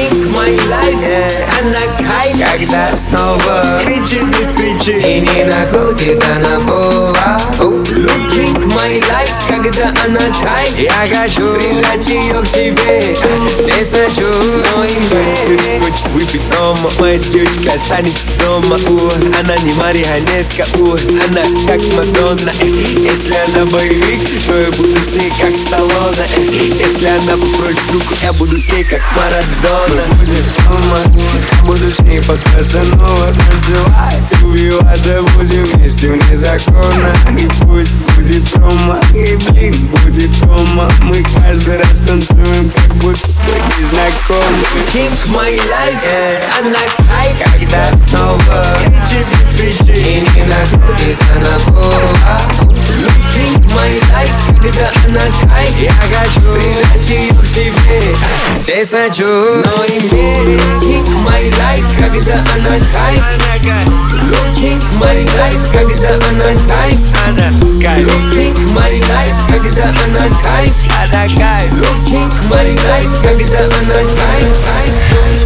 Looking my life, она кайф, когда снова кричит без причин и не находит она повод. Looking my life, когда она кайф, я хочу прижать ее к себе, тесно чужой мир. Хочет выпить дома, моя девочка останется дома. Она не марионетка, она как Мадонна. Если она боевик, то я буду с ней как Сталлоне. Если она попросит руку, я буду с ней как Марадона. Буду с ней под Казанова танцевать, убиваться будем вместе вне закона. И пусть будет дома, и блин, будет дома. Мы каждый раз танцуем, как будто мы не знакомы. King my life, она кайф, когда снова кричит без причин и не находит она повод. Looking my life, когда она кайф, я хочу прижать ее к себе, тесно чужой мир. Looking my life, когда она кайф, looking my life, когда она кайф, looking my life, когда она кайф, looking my life, когда она кайф.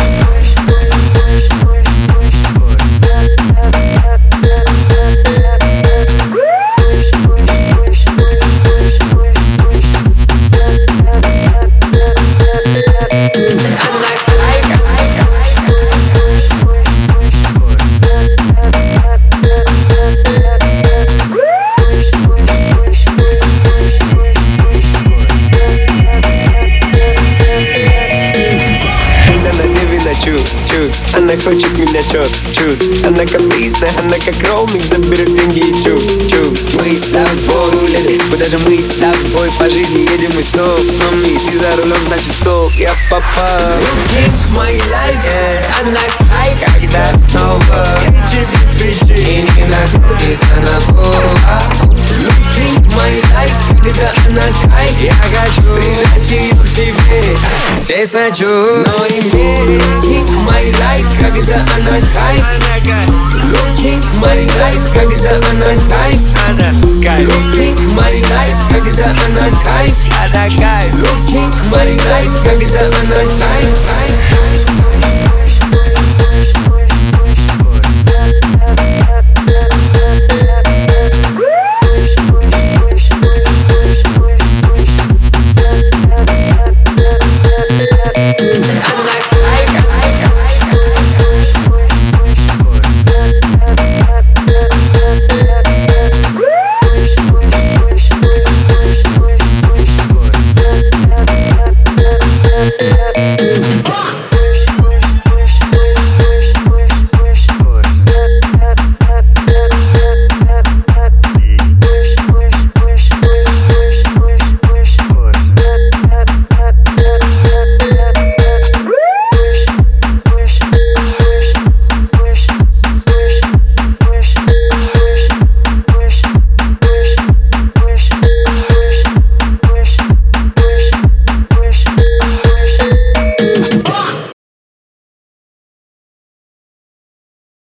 Она хочет меня чуть-чуть. Она капризная, она как роуминг, заберет деньги и чуть-чуть. Мы с тобой улеты, куда же мы с тобой по жизни едем мы снова. Мами, ты за рулем, значит стоп, я попал. Looking my life, она кайф, когда снова кричит без причин и не находит она повод. Looking my life, когда она кайф, я хочу прижать ее к себе, тесно чужой мир. Looking my life, когда она кайф, looking my life, когда она кайф, looking my life, когда она кайф, looking my life, когда она кайф.